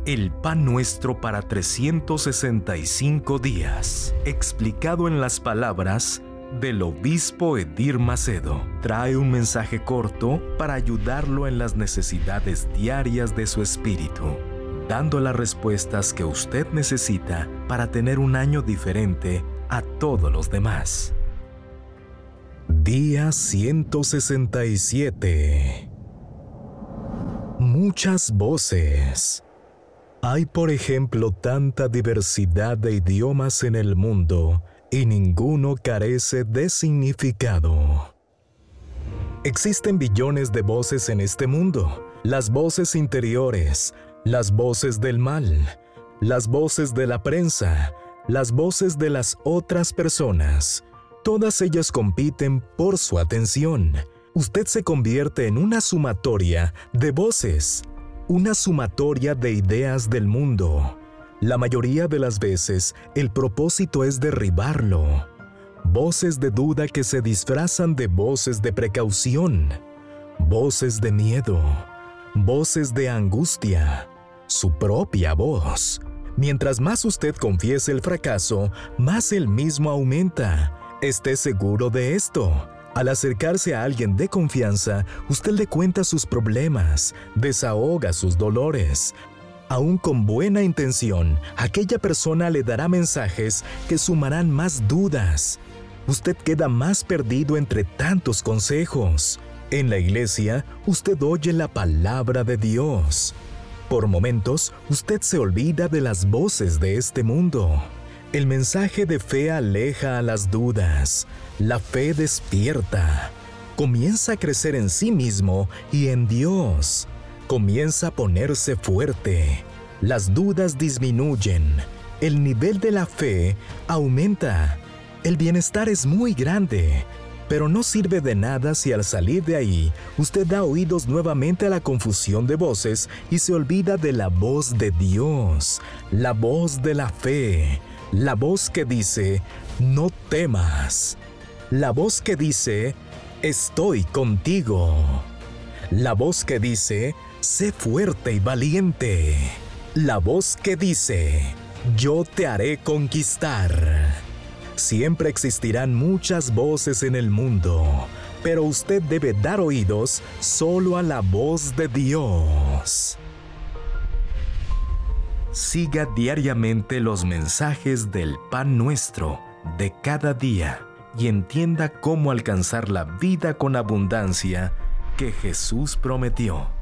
El pan nuestro para 365 días, explicado en las palabras del obispo Edir Macedo, trae un mensaje corto para ayudarlo en las necesidades diarias de su espíritu, dando las respuestas que usted necesita para tener un año diferente a todos los demás. Día 167. Muchas voces. Hay, por ejemplo, tanta diversidad de idiomas en el mundo y ninguno carece de significado. Existen billones de voces en este mundo, las voces interiores, las voces del mal, las voces de la prensa, las voces de las otras personas. Todas ellas compiten por su atención. Usted se convierte en una sumatoria de voces, una sumatoria de ideas del mundo. La mayoría de las veces, el propósito es derribarlo. Voces de duda que se disfrazan de voces de precaución, voces de miedo, voces de angustia, su propia voz. Mientras más usted confiese el fracaso, más el mismo aumenta. Esté seguro de esto. Al acercarse a alguien de confianza, usted le cuenta sus problemas, desahoga sus dolores. Aún con buena intención, aquella persona le dará mensajes que sumarán más dudas. Usted queda más perdido entre tantos consejos. En la iglesia, usted oye la palabra de Dios. Por momentos, usted se olvida de las voces de este mundo. El mensaje de fe aleja a las dudas. La fe despierta. Comienza a crecer en sí mismo y en Dios. Comienza a ponerse fuerte. Las dudas disminuyen. El nivel de la fe aumenta. El bienestar es muy grande. Pero no sirve de nada si al salir de ahí, usted da oídos nuevamente a la confusión de voces y se olvida de la voz de Dios, la voz de la fe, la voz que dice, no temas, la voz que dice, estoy contigo, la voz que dice, sé fuerte y valiente, la voz que dice, yo te haré conquistar. Siempre existirán muchas voces en el mundo, pero usted debe dar oídos solo a la voz de Dios. Siga diariamente los mensajes del pan nuestro de cada día y entienda cómo alcanzar la vida con abundancia que Jesús prometió.